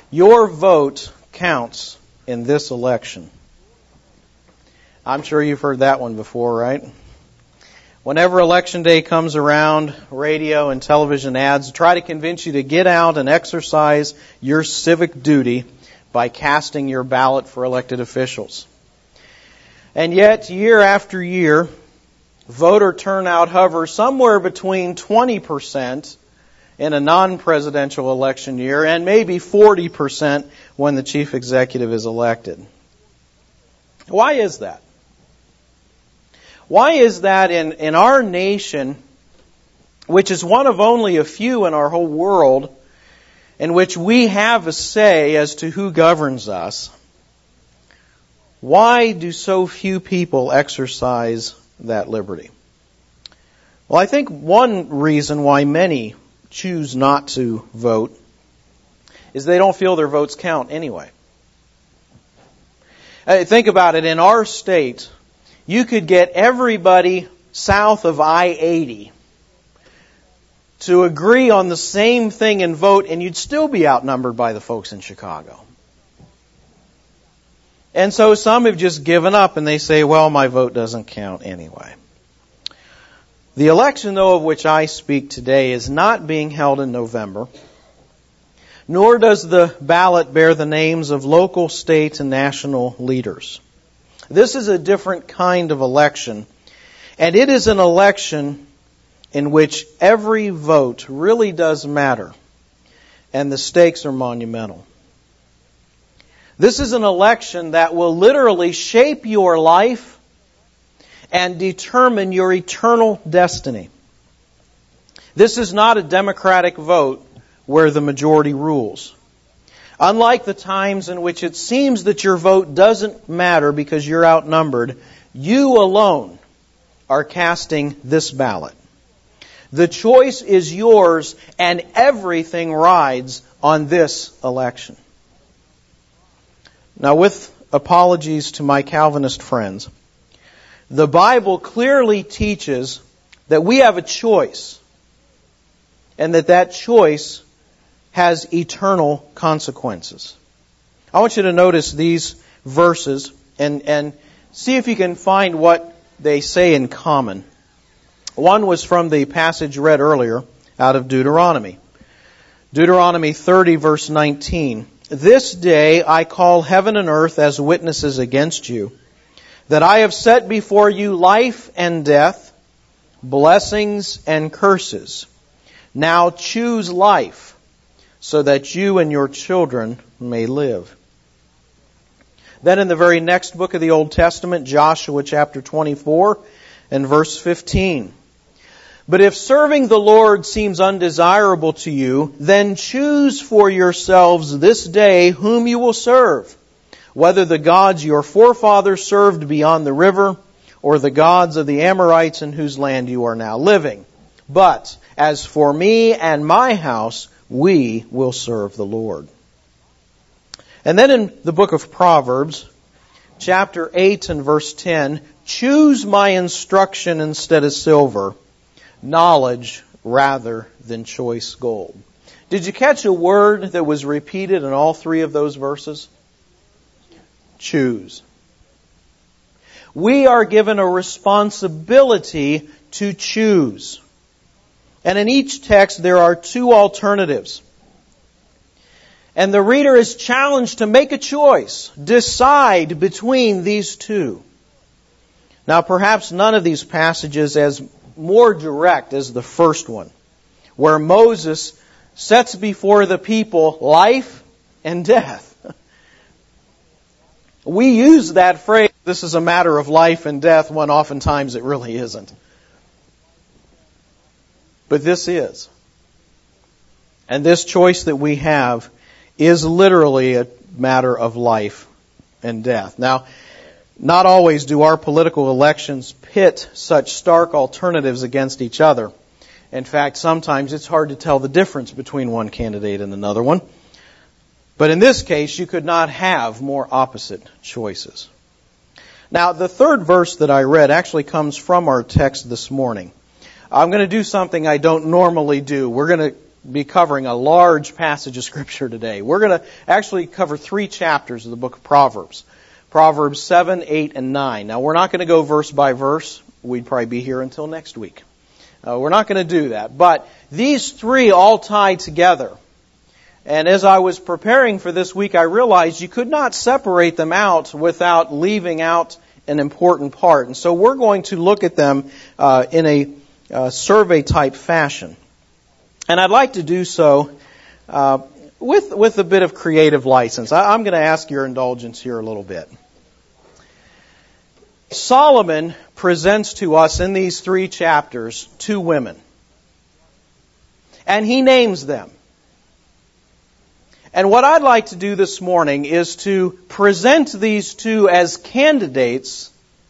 Your vote counts in this election. I'm sure you've heard that one before, right? Whenever election day comes around, radio and television ads try to convince you to get out and exercise your civic duty by casting your ballot for elected officials. And yet, year after year, voter turnout hovers somewhere between 20% in a non-presidential election year and maybe 40% when the chief executive is elected. Why is that? Why is that in our nation, which is one of only a few in our whole world, in which we have a say as to who governs us, why do so few people exercise that liberty? Well, I think one reason why many choose not to vote is they don't feel their votes count anyway. Think about it. In our state, you could get everybody south of I-80 to agree on the same thing and vote, and you'd still be outnumbered by the folks in Chicago. And so some have just given up and they say, well, my vote doesn't count anyway. The election, though, of which I speak today is not being held in November, nor does the ballot bear the names of local, state, and national leaders. This is a different kind of election, and it is an election in which every vote really does matter, and the stakes are monumental. This is an election that will literally shape your life and determine your eternal destiny. This is not a democratic vote where the majority rules. Unlike the times in which it seems that your vote doesn't matter because you're outnumbered, you alone are casting this ballot. The choice is yours, and everything rides on this election. Now, with apologies to my Calvinist friends, the Bible clearly teaches that we have a choice, and that choice has eternal consequences. I want you to notice these verses and see if you can find what they say in common. One was from the passage read earlier out of Deuteronomy. Deuteronomy 30, verse 19. This day I call heaven and earth as witnesses against you, that I have set before you life and death, blessings and curses. Now choose life, so that you and your children may live. Then in the very next book of the Old Testament, Joshua chapter 24 and verse 15. But if serving the Lord seems undesirable to you, then choose for yourselves this day whom you will serve, whether the gods your forefathers served beyond the river, or the gods of the Amorites in whose land you are now living. But as for me and my house, we will serve the Lord. And then in the book of Proverbs, chapter 8 and verse 10, choose my instruction instead of silver, knowledge rather than choice gold. Did you catch a word that was repeated in all three of those verses? Choose. We are given a responsibility to choose. And in each text there are two alternatives. And the reader is challenged to make a choice, decide between these two. Now perhaps none of these passages as more direct as the first one, where Moses sets before the people life and death. We use that phrase, this is a matter of life and death, when oftentimes it really isn't. But this is. And this choice that we have is literally a matter of life and death. Now, not always do our political elections pit such stark alternatives against each other. In fact, sometimes it's hard to tell the difference between one candidate and another one. But in this case, you could not have more opposite choices. Now, the third verse that I read actually comes from our text this morning. I'm going to do something I don't normally do. We're going to be covering a large passage of Scripture today. We're going to actually cover 3 chapters of the book of Proverbs. Proverbs 7, 8, and 9. Now, we're not going to go verse by verse. We'd probably be here until next week. We're not going to do that. But these 3 all tie together. And as I was preparing for this week, I realized you could not separate them out without leaving out an important part. And so we're going to look at them in a survey-type fashion. And I'd like to do so with a bit of creative license. I'm going to ask your indulgence here a little bit. Solomon presents to us in these 3 chapters 2 women. And he names them. And what I'd like to do this morning is to present these 2 as candidates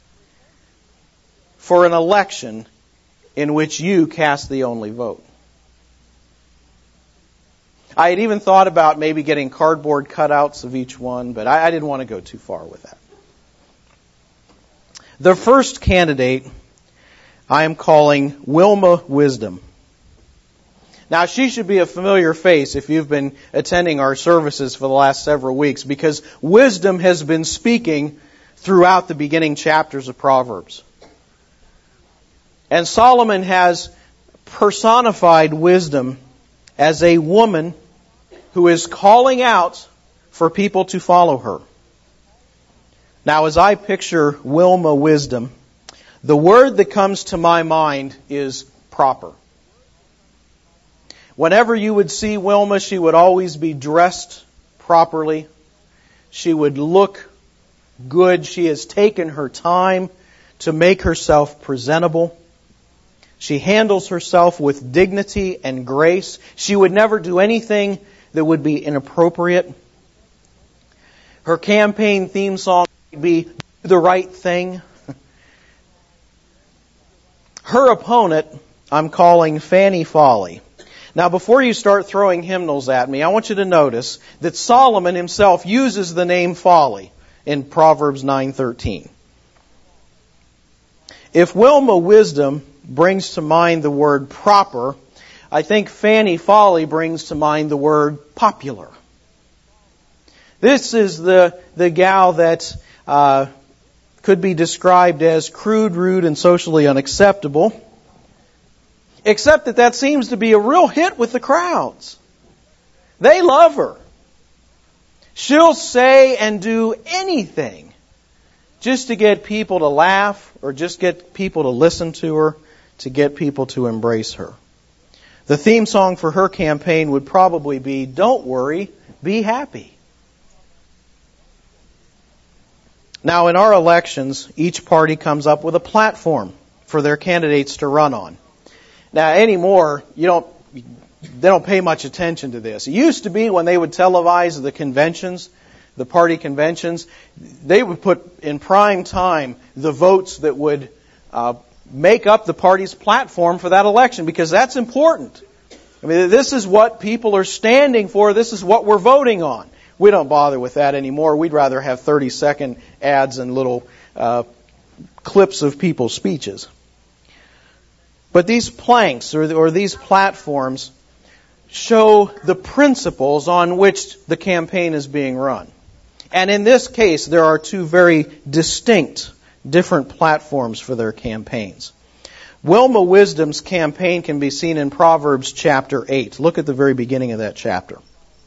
for an election in which you cast the only vote. I had even thought about maybe getting cardboard cutouts of each one, but I didn't want to go too far with that. The first candidate I am calling Wilma Wisdom. Now, she should be a familiar face if you've been attending our services for the last several weeks, because wisdom has been speaking throughout the beginning chapters of Proverbs. And Solomon has personified wisdom as a woman who is calling out for people to follow her. Now, as I picture Wilma Wisdom, the word that comes to my mind is proper. Whenever you would see Wilma, she would always be dressed properly. She would look good. She has taken her time to make herself presentable. She handles herself with dignity and grace. She would never do anything that would be inappropriate. Her campaign theme song would be "Do the Right Thing." Her opponent, I'm calling Fanny Folly. Now, before you start throwing hymnals at me, I want you to notice that Solomon himself uses the name folly in Proverbs 9:13. If Wilma Wisdom brings to mind the word proper, I think Fanny Folly brings to mind the word popular. This is the gal that could be described as crude, rude, and socially unacceptable. Except that seems to be a real hit with the crowds. They love her. She'll say and do anything just to get people to laugh or just get people to listen to her, to get people to embrace her. The theme song for her campaign would probably be, "Don't worry, be happy." Now, in our elections, each party comes up with a platform for their candidates to run on. Now, anymore, they don't pay much attention to this. It used to be when they would televise the conventions, the party conventions, they would put in prime time the votes that would make up the party's platform for that election, because that's important. I mean, this is what people are standing for. This is what we're voting on. We don't bother with that anymore. We'd rather have 30-second ads and little clips of people's speeches. But these planks or these platforms show the principles on which the campaign is being run. And in this case, there are 2 very distinct, different platforms for their campaigns. Wilma Wisdom's campaign can be seen in Proverbs chapter 8. Look at the very beginning of that chapter.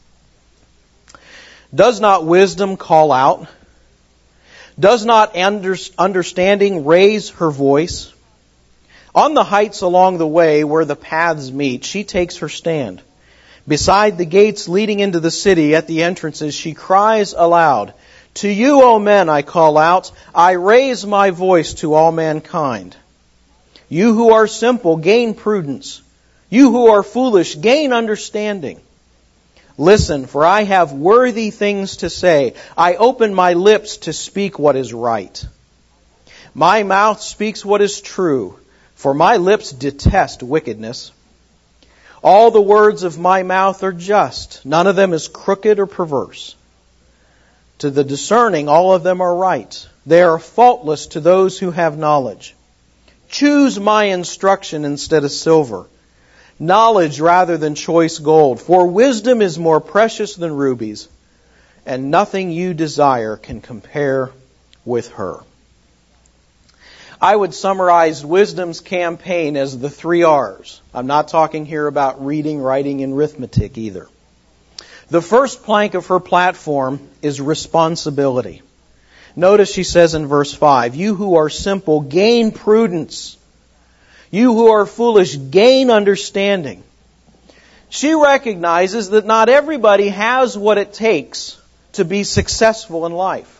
Does not wisdom call out? Does not understanding raise her voice? On the heights along the way where the paths meet, she takes her stand. Beside the gates leading into the city, at the entrances, she cries aloud, "To you, O men, I call out. I raise my voice to all mankind. You who are simple, gain prudence. You who are foolish, gain understanding. Listen, for I have worthy things to say. I open my lips to speak what is right. My mouth speaks what is true, for my lips detest wickedness. All the words of my mouth are just. None of them is crooked or perverse. To the discerning, all of them are right. They are faultless to those who have knowledge. Choose my instruction instead of silver. knowledge rather than choice gold. For wisdom is more precious than rubies, and nothing you desire can compare with her. I would summarize wisdom's campaign as the 3 R's. I'm not talking here about reading, writing, and arithmetic either. The first plank of her platform is responsibility. Notice she says in verse 5, you who are simple, gain prudence. You who are foolish, gain understanding. She recognizes that not everybody has what it takes to be successful in life.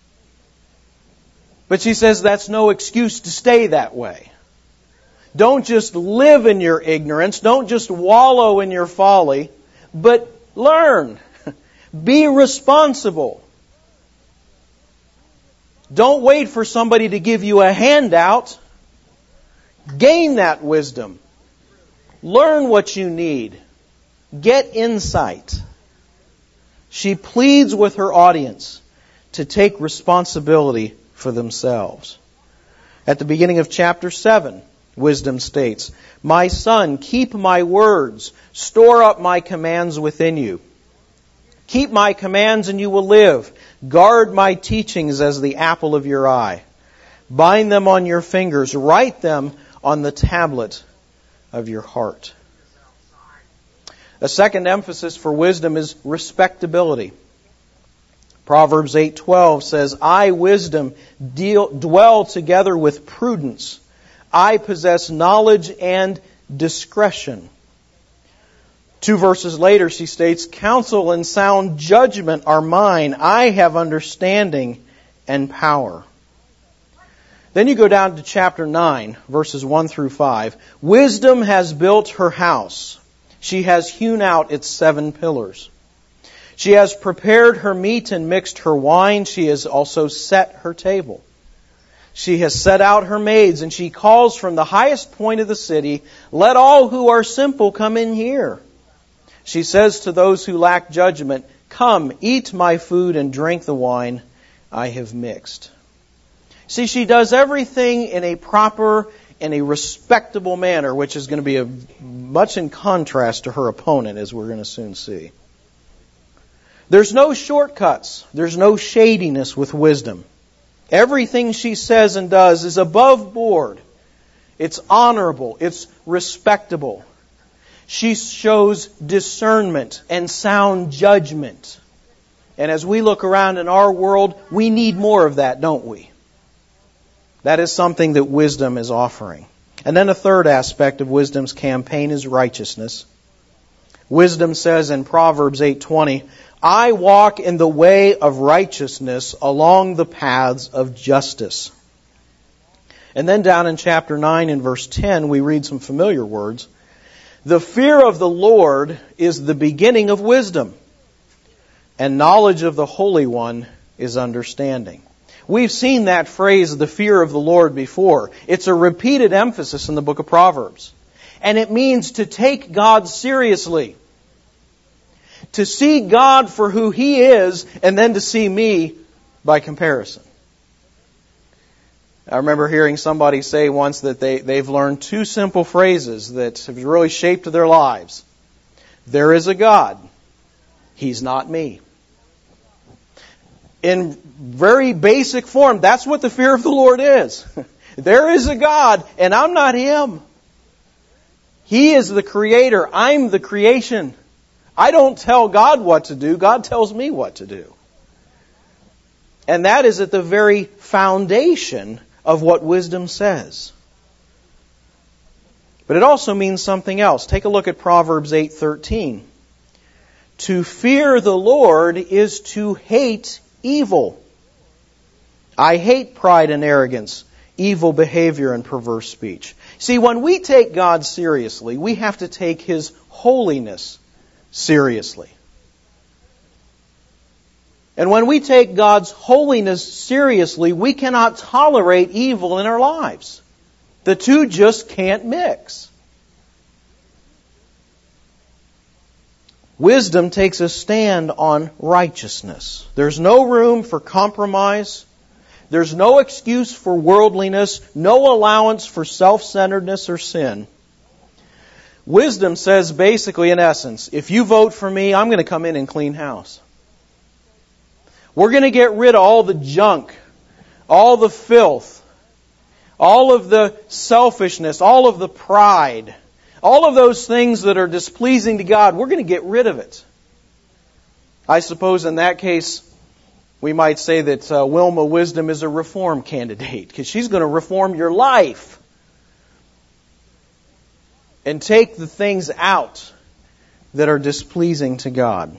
But she says that's no excuse to stay that way. Don't just live in your ignorance. Don't just wallow in your folly. But learn. Be responsible. Don't wait for somebody to give you a handout. Gain that wisdom. Learn what you need. Get insight. She pleads with her audience to take responsibility for themselves. At the beginning of chapter 7, wisdom states, my son, keep my words, store up my commands within you. Keep my commands and you will live. Guard my teachings as the apple of your eye. Bind them on your fingers. Write them on the tablet of your heart. A second emphasis for wisdom is respectability. Proverbs 8:12 says, I, wisdom, dwell together with prudence. I possess knowledge and discretion. 2 verses later, she states, counsel and sound judgment are mine. I have understanding and power. Then you go down to chapter 9, verses 1 through 5. Wisdom has built her house. She has hewn out its 7 pillars. She has prepared her meat and mixed her wine. She has also set her table. She has set out her maids, and she calls from the highest point of the city, let all who are simple come in here. She says to those who lack judgment, come, eat my food and drink the wine I have mixed. See, she does everything in a proper and a respectable manner, which is going to be much in contrast to her opponent, as we're going to soon see. There's no shortcuts. There's no shadiness with wisdom. Everything she says and does is above board. It's honorable. It's respectable. She shows discernment and sound judgment. And as we look around in our world, we need more of that, don't we? That is something that wisdom is offering. And then a third aspect of wisdom's campaign is righteousness. Wisdom says in Proverbs 8:20, I walk in the way of righteousness along the paths of justice. And then down in chapter 9 in verse 10, we read some familiar words. The fear of the Lord is the beginning of wisdom, and knowledge of the Holy One is understanding. We've seen that phrase, the fear of the Lord, before. It's a repeated emphasis in the book of Proverbs. And it means to take God seriously. To see God for who He is, and then to see me by comparison. I remember hearing somebody say once that they've learned 2 simple phrases that have really shaped their lives. There is a God. He's not me. In very basic form, that's what the fear of the Lord is. There is a God, and I'm not Him. He is the Creator. I'm the creation. I don't tell God what to do. God tells me what to do. And that is at the very foundation of what wisdom says. But it also means something else. Take a look at Proverbs 8:13. To fear the Lord is to hate evil. I hate pride and arrogance, evil behavior and perverse speech. See, when we take God seriously, we have to take His holiness seriously. And when we take God's holiness seriously, we cannot tolerate evil in our lives. The two just can't mix. Wisdom takes a stand on righteousness. There's no room for compromise. There's no excuse for worldliness, no allowance for self-centeredness or sin. Wisdom says basically, in essence, if you vote for me, I'm going to come in and clean house. We're going to get rid of all the junk, all the filth, all of the selfishness, all of the pride, all of those things that are displeasing to God. We're going to get rid of it. I suppose in that case, we might say that Wilma Wisdom is a reform candidate, because she's going to reform your life and take the things out that are displeasing to God.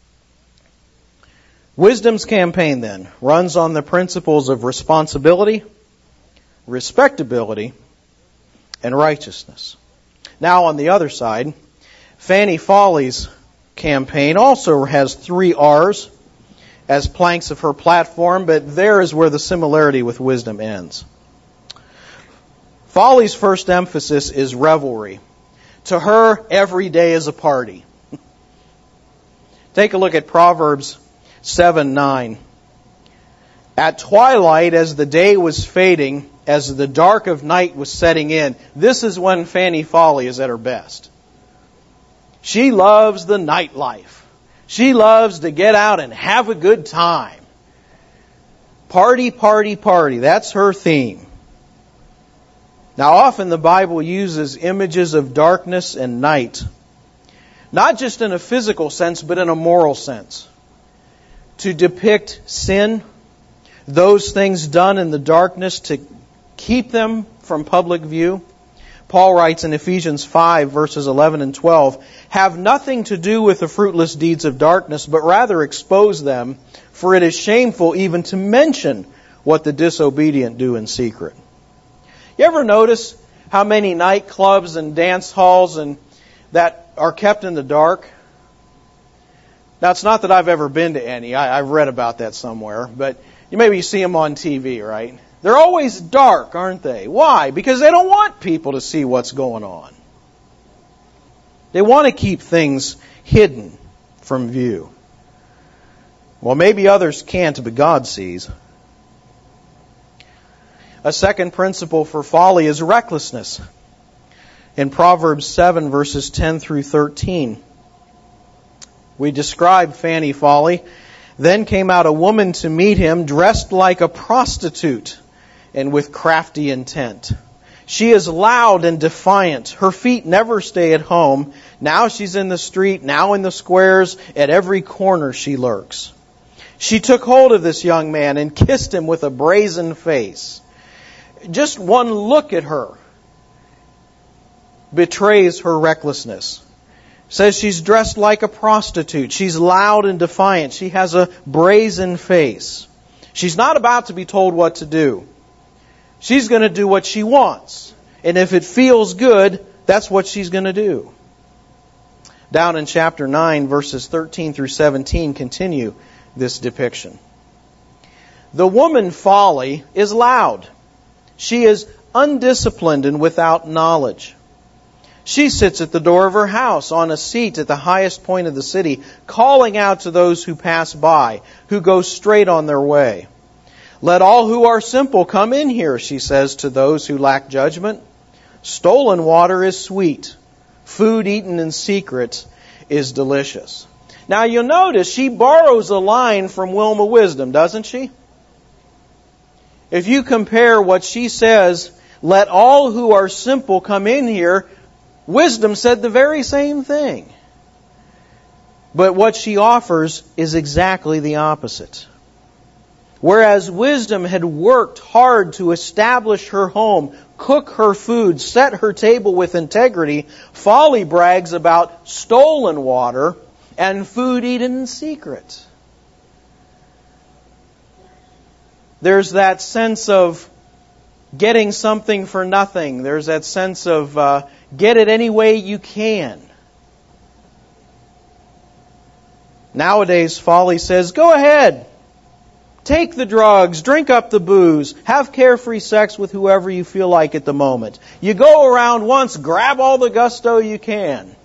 Wisdom's campaign, then, runs on the principles of responsibility, respectability, and righteousness. Now, on the other side, Fanny Folly's campaign also has 3 R's as planks of her platform, but there is where the similarity with wisdom ends. Folly's first emphasis is revelry. To her, every day is a party. Take a look at Proverbs 7:9. At twilight, as the day was fading, as the dark of night was setting in, this is when Fanny Folly is at her best. She loves the nightlife. She loves to get out and have a good time. Party, party, party. That's her theme. Now, often the Bible uses images of darkness and night, not just in a physical sense, but in a moral sense, to depict sin, those things done in the darkness, to keep them from public view. Paul writes in Ephesians 5, verses 11 and 12, "Have nothing to do with the fruitless deeds of darkness, but rather expose them, for it is shameful even to mention what the disobedient do in secret." You ever notice how many nightclubs and dance halls and that are kept in the dark? Now, it's not that I've ever been to any. I've read about that somewhere, but maybe you see them on TV, right? They're always dark, aren't they? Why? Because they don't want people to see what's going on. They want to keep things hidden from view. Well, maybe others can't, but God sees. A second principle for folly is recklessness. In Proverbs 7, verses 10 through 13, we describe Fanny Folly. "Then came out a woman to meet him, dressed like a prostitute, and with crafty intent. She is loud and defiant. Her feet never stay at home. Now she's in the street, now in the squares. At every corner she lurks. She took hold of this young man and kissed him with a brazen face." Just one look at her betrays her recklessness. Says she's dressed like a prostitute. She's loud and defiant. She has a brazen face. She's not about to be told what to do. She's going to do what she wants. And if it feels good, that's what she's going to do. Down in chapter 9, verses 13 through 17, continue this depiction. "The woman Folly is loud. She is undisciplined and without knowledge. She sits at the door of her house on a seat at the highest point of the city, calling out to those who pass by, who go straight on their way. 'Let all who are simple come in here,' she says to those who lack judgment. 'Stolen water is sweet. Food eaten in secret is delicious.'" Now you'll notice she borrows a line from Wilma Wisdom, doesn't she? If you compare what she says, "Let all who are simple come in here," Wisdom said the very same thing. But what she offers is exactly the opposite. Whereas Wisdom had worked hard to establish her home, cook her food, set her table with integrity, Folly brags about stolen water and food eaten in secret. There's that sense of getting something for nothing. There's that sense of get it any way you can. Nowadays, Folly says, "Go ahead. Take the drugs, drink up the booze, have carefree sex with whoever you feel like at the moment. You go around once, grab all the gusto you can."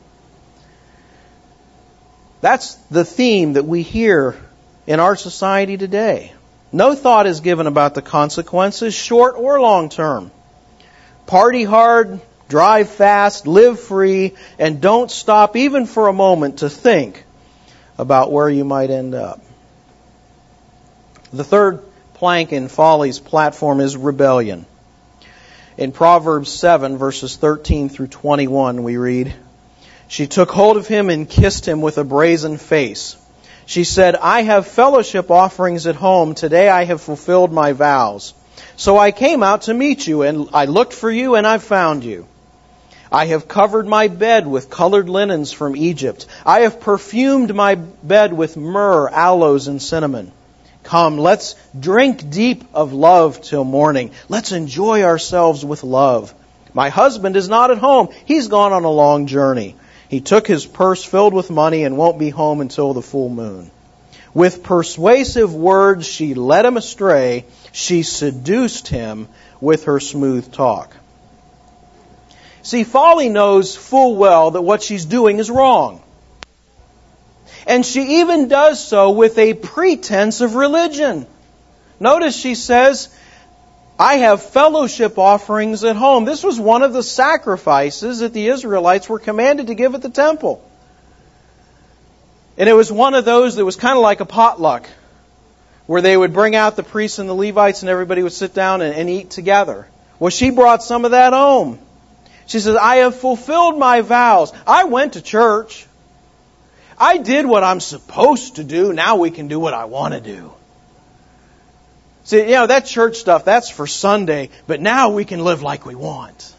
That's the theme that we hear in our society today. No thought is given about the consequences, short or long term. Party hard, Drive fast, live free, and don't stop even for a moment to think about where you might end up. The third plank in folly's platform is rebellion. In Proverbs 7, verses 13 through 21, we read, "She took hold of him and kissed him with a brazen face. She said, 'I have fellowship offerings at home. Today I have fulfilled my vows. So I came out to meet you, and I looked for you, and I found you. I have covered my bed with colored linens from Egypt. I have perfumed my bed with myrrh, aloes, and cinnamon. Come, let's drink deep of love till morning. Let's enjoy ourselves with love. My husband is not at home. He's gone on a long journey. He took his purse filled with money and won't be home until the full moon.' With persuasive words she led him astray. She seduced him with her smooth talk." See, folly knows full well that what she's doing is wrong. And she even does so with a pretense of religion. Notice she says, "I have fellowship offerings at home." This was one of the sacrifices that the Israelites were commanded to give at the temple. And it was one of those that was kind of like a potluck, where they would bring out the priests and the Levites and everybody would sit down and eat together. Well, she brought some of that home. She says, "I have fulfilled my vows. I went to church. I did what I'm supposed to do. Now we can do what I want to do. See, that church stuff, that's for Sunday, but now we can live like we want."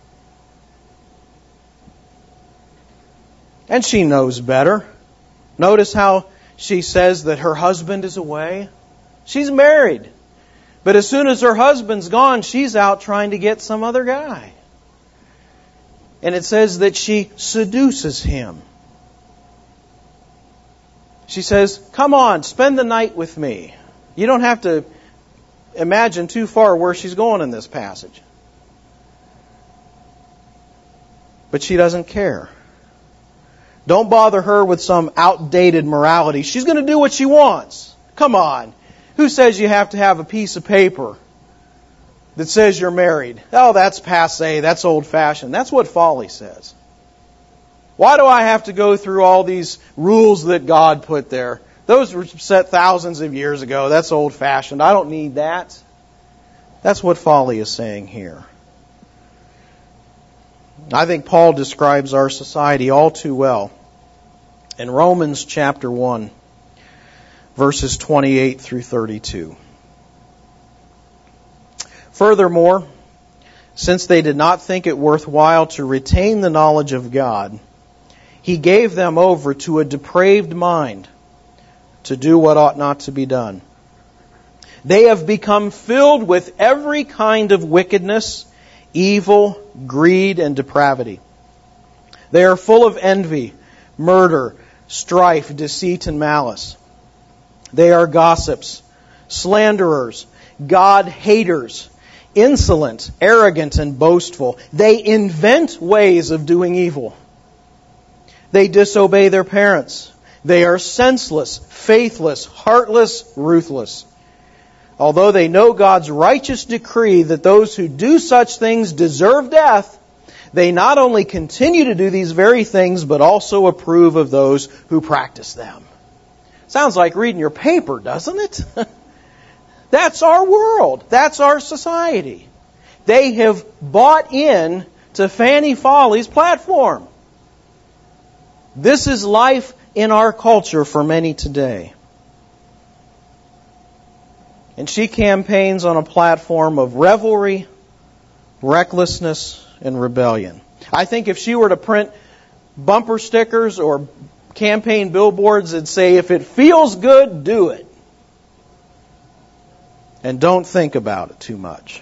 And she knows better. Notice how she says that her husband is away. She's married. But as soon as her husband's gone, she's out trying to get some other guy. And it says that she seduces him. She says, "Come on, spend the night with me." You don't have to imagine too far where she's going in this passage. But she doesn't care. Don't bother her with some outdated morality. She's going to do what she wants. Come on. Who says you have to have a piece of paper that says you're married? Oh, that's passé. That's old-fashioned. That's what folly says. Why do I have to go through all these rules that God put there? Those were set thousands of years ago. That's old-fashioned. I don't need that. That's what folly is saying here. I think Paul describes our society all too well in Romans chapter 1, verses 28 through 32. "Furthermore, since they did not think it worthwhile to retain the knowledge of God, He gave them over to a depraved mind to do what ought not to be done. They have become filled with every kind of wickedness, evil, greed, and depravity. They are full of envy, murder, strife, deceit, and malice. They are gossips, slanderers, God-haters, insolent, arrogant, and boastful. They invent ways of doing evil. They disobey their parents. They are senseless, faithless, heartless, ruthless. Although they know God's righteous decree that those who do such things deserve death, they not only continue to do these very things, but also approve of those who practice them." Sounds like reading your paper, doesn't it? That's our world. That's our society. They have bought in to Fanny Folly's platform. This is life in our culture for many today. And she campaigns on a platform of revelry, recklessness, and rebellion. I think if she were to print bumper stickers or campaign billboards that say, "If it feels good, do it. And don't think about it too much."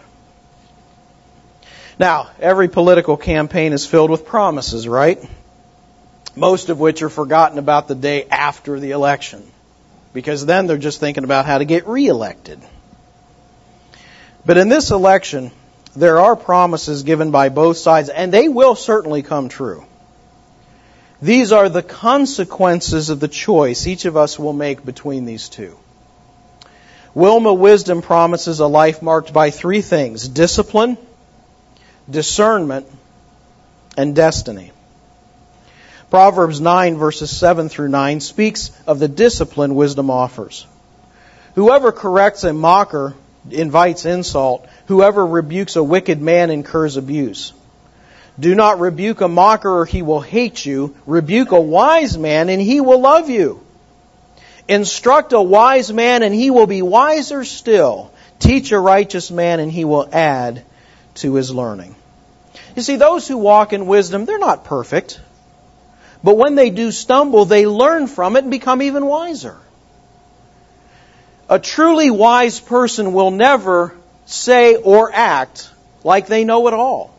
Now, every political campaign is filled with promises, right? Most of which are forgotten about the day after the election, because then they're just thinking about how to get reelected. But in this election, there are promises given by both sides, and they will certainly come true. These are the consequences of the choice each of us will make between these two. Wilma Wisdom promises a life marked by three things: discipline, discernment, and destiny. Proverbs 9 verses 7 through 9 speaks of the discipline wisdom offers. Whoever corrects a mocker invites insult. Whoever rebukes a wicked man incurs abuse. Do not rebuke a mocker or he will hate you. Rebuke a wise man and he will love you. Instruct a wise man and he will be wiser still. Teach a righteous man and he will add to his learning. You see, those who walk in wisdom, they're not perfect. But when they do stumble, they learn from it and become even wiser. A truly wise person will never say or act like they know it all.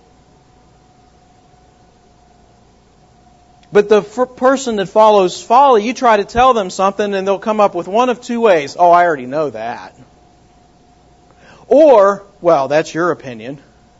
But the person that follows folly, you try to tell them something and they'll come up with one of two ways. Oh, I already know that. Or, well, that's your opinion.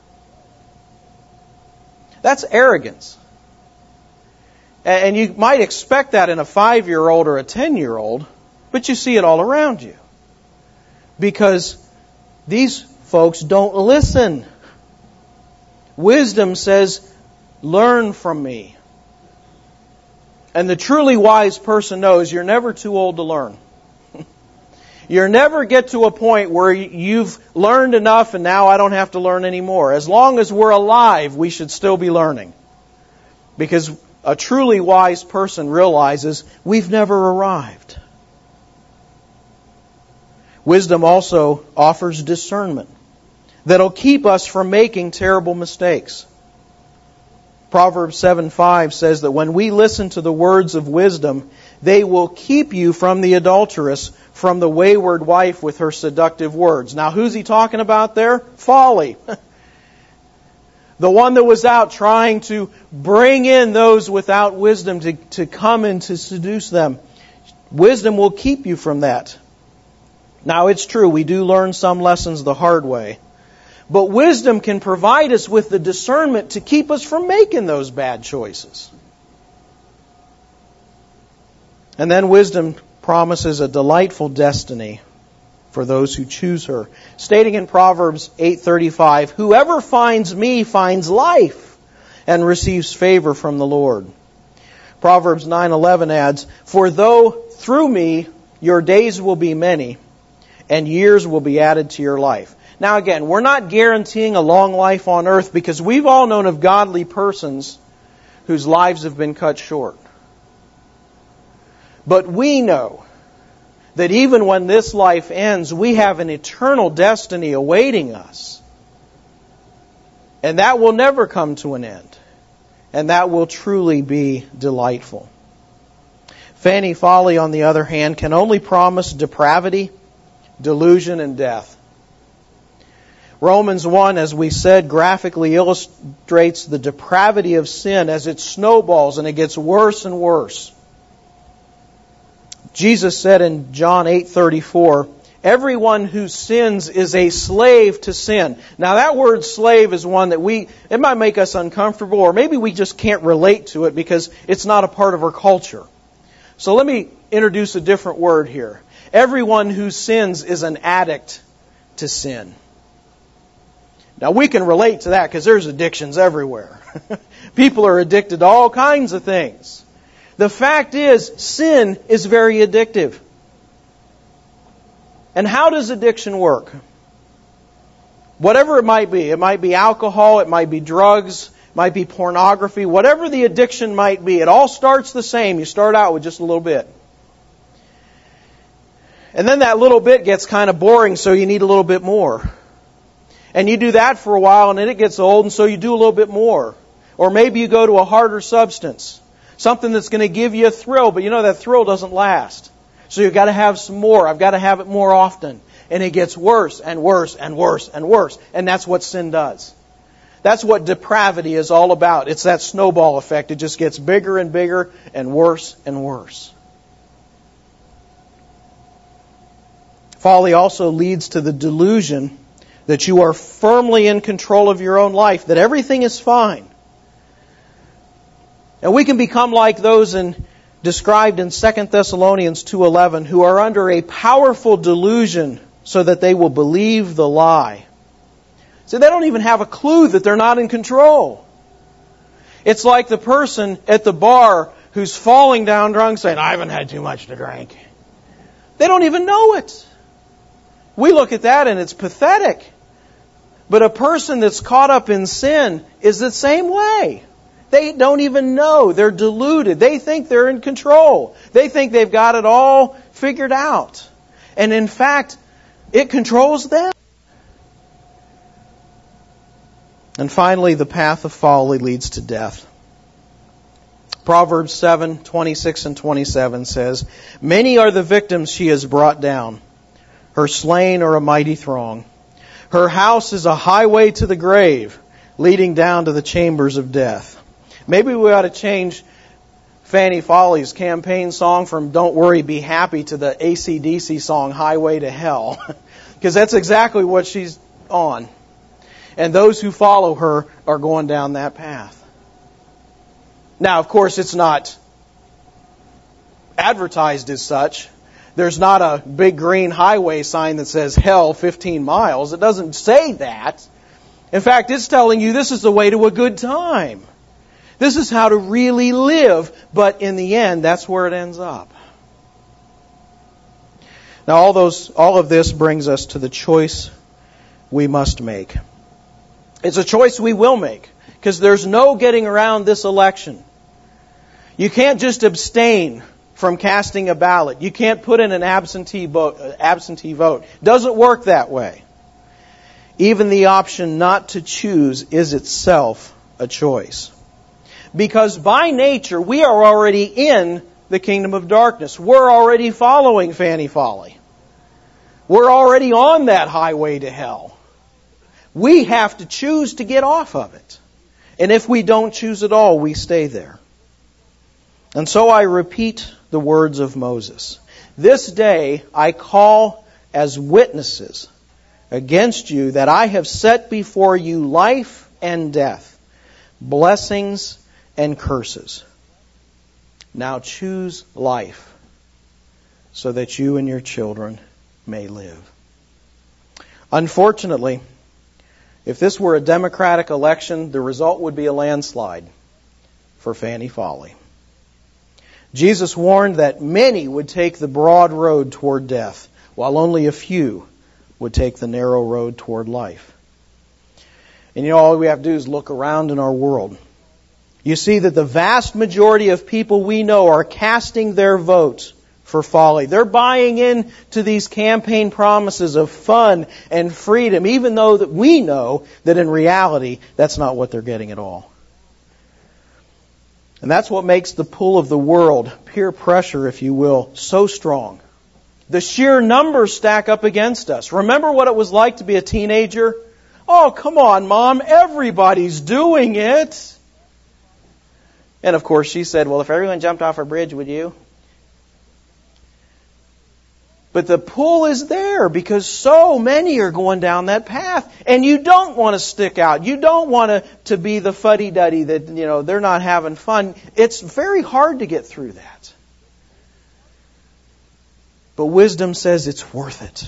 That's arrogance. And you might expect that in a 5-year-old or a 10-year-old, but you see it all around you. Because these folks don't listen. Wisdom says, learn from me. And the truly wise person knows you're never too old to learn. You never get to a point where you've learned enough and now I don't have to learn anymore. As long as we're alive, we should still be learning. Because a truly wise person realizes we've never arrived. Wisdom also offers discernment that'll keep us from making terrible mistakes. Proverbs 7:5 says that when we listen to the words of wisdom, they will keep you from the adulteress, from the wayward wife with her seductive words. Now, who's he talking about there? Folly. The one that was out trying to bring in those without wisdom to come and to seduce them. Wisdom will keep you from that. Now, it's true, we do learn some lessons the hard way. But wisdom can provide us with the discernment to keep us from making those bad choices. And then wisdom promises a delightful destiny for those who choose her. Stating in Proverbs 8:35, whoever finds me finds life and receives favor from the Lord. Proverbs 9:11 adds, for though through me your days will be many, and years will be added to your life. Now again, we're not guaranteeing a long life on earth because we've all known of godly persons whose lives have been cut short. But we know that even when this life ends, we have an eternal destiny awaiting us. And that will never come to an end. And that will truly be delightful. Fanny Folly, on the other hand, can only promise depravity, delusion, and death. Romans 1, as we said, graphically illustrates the depravity of sin as it snowballs and it gets worse and worse. Jesus said in John 8:34, everyone who sins is a slave to sin. Now that word slave is one that it might make us uncomfortable, or maybe we just can't relate to it because it's not a part of our culture. So let me introduce a different word here. Everyone who sins is an addict to sin. Now we can relate to that because there's addictions everywhere. People are addicted to all kinds of things. The fact is, sin is very addictive. And how does addiction work? Whatever it might be alcohol, it might be drugs, it might be pornography, whatever the addiction might be, it all starts the same. You start out with just a little bit. And then that little bit gets kind of boring, so you need a little bit more. And you do that for a while, and then it gets old, and so you do a little bit more. Or maybe you go to a harder substance. Something that's going to give you a thrill, but you know that thrill doesn't last. So you've got to have some more. I've got to have it more often. And it gets worse and worse and worse and worse. And that's what sin does. That's what depravity is all about. It's that snowball effect. It just gets bigger and bigger and worse and worse. Folly also leads to the delusion that you are firmly in control of your own life, that everything is fine. And we can become like those described in 2 Thessalonians 2:11 who are under a powerful delusion so that they will believe the lie. So they don't even have a clue that they're not in control. It's like the person at the bar who's falling down drunk saying, I haven't had too much to drink. They don't even know it. We look at that and it's pathetic. But a person that's caught up in sin is the same way. They don't even know. They're deluded. They think they're in control. They think they've got it all figured out. And in fact, it controls them. And finally, the path of folly leads to death. Proverbs 7:26 and 27 says, Many are the victims she has brought down. Her slain are a mighty throng. Her house is a highway to the grave, leading down to the chambers of death. Maybe we ought to change Fanny Foley's campaign song from Don't Worry, Be Happy to the AC/DC song Highway to Hell. Because that's exactly what she's on. And those who follow her are going down that path. Now, of course, it's not advertised as such. There's not a big green highway sign that says hell 15 miles. It doesn't say that. In fact, it's telling you this is the way to a good time. This is how to really live. But in the end, that's where it ends up. Now, all of this brings us to the choice we must make. It's a choice we will make, because there's no getting around this election. You can't just abstain from casting a ballot. You can't put in an absentee vote. It doesn't work that way. Even the option not to choose is itself a choice. Because by nature, we are already in the kingdom of darkness. We're already following Fanny Foley. We're already on that highway to hell. We have to choose to get off of it. And if we don't choose at all, we stay there. And so I repeat the words of Moses. This day I call as witnesses against you that I have set before you life and death, blessings and curses. Now choose life so that you and your children may live. Unfortunately, if this were a democratic election, the result would be a landslide for Fanny Foley. Jesus warned that many would take the broad road toward death, while only a few would take the narrow road toward life. And all we have to do is look around in our world. You see that the vast majority of people we know are casting their votes for folly. They're buying into these campaign promises of fun and freedom, even though that we know that in reality, that's not what they're getting at all. And that's what makes the pull of the world, peer pressure, if you will, so strong. The sheer numbers stack up against us. Remember what it was like to be a teenager? Oh, come on, Mom, everybody's doing it. And of course she said, well, if everyone jumped off a bridge, would you? But the pull is there because so many are going down that path. And you don't want to stick out. You don't want to be the fuddy-duddy that, they're not having fun. It's very hard to get through that. But wisdom says it's worth it.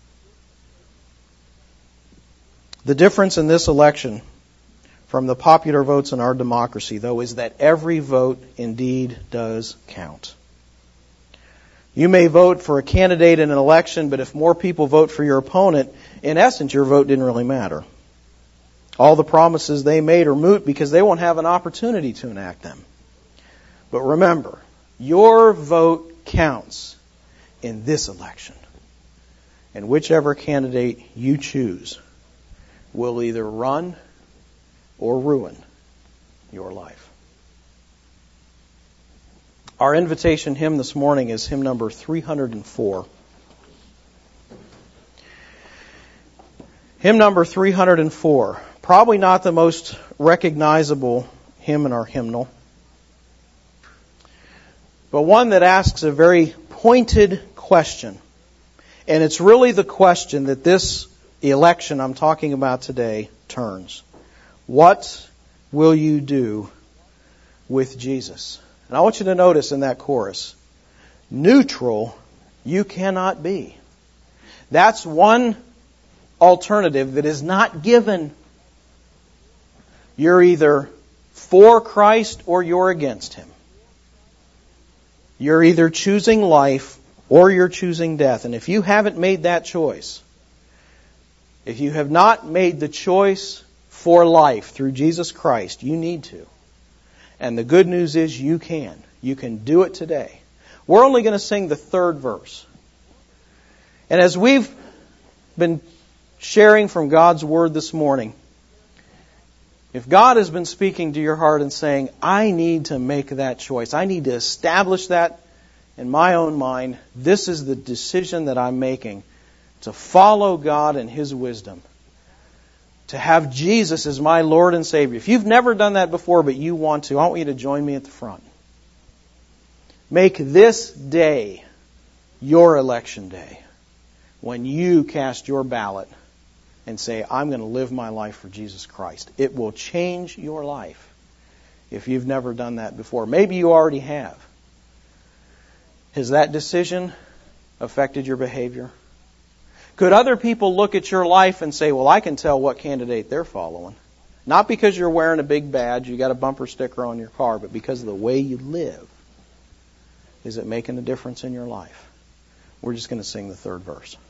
The difference in this election from the popular votes in our democracy, though, is that every vote indeed does count. You may vote for a candidate in an election, but if more people vote for your opponent, in essence, your vote didn't really matter. All the promises they made are moot because they won't have an opportunity to enact them. But remember, your vote counts in this election. And whichever candidate you choose will either run or ruin your life. Our invitation hymn this morning is hymn number 304. Hymn number 304. Probably not the most recognizable hymn in our hymnal, but one that asks a very pointed question. And it's really the question that this election I'm talking about today turns. What will you do with Jesus? And I want you to notice in that chorus, neutral you cannot be. That's one alternative that is not given. You're either for Christ or you're against Him. You're either choosing life or you're choosing death. And if you haven't made that choice, if you have not made the choice for life through Jesus Christ, you need to. And the good news is you can. You can do it today. We're only going to sing the third verse. And as we've been sharing from God's Word this morning, if God has been speaking to your heart and saying, I need to make that choice, I need to establish that in my own mind, this is the decision that I'm making to follow God and His wisdom, to have Jesus as my Lord and Savior. If you've never done that before but you want to, I want you to join me at the front. Make this day your election day when you cast your ballot and say, I'm going to live my life for Jesus Christ. It will change your life if you've never done that before. Maybe you already have. Has that decision affected your behavior? Could other people look at your life and say, well, I can tell what candidate they're following? Not because you're wearing a big badge, you got a bumper sticker on your car, but because of the way you live. Is it making a difference in your life? We're just going to sing the third verse.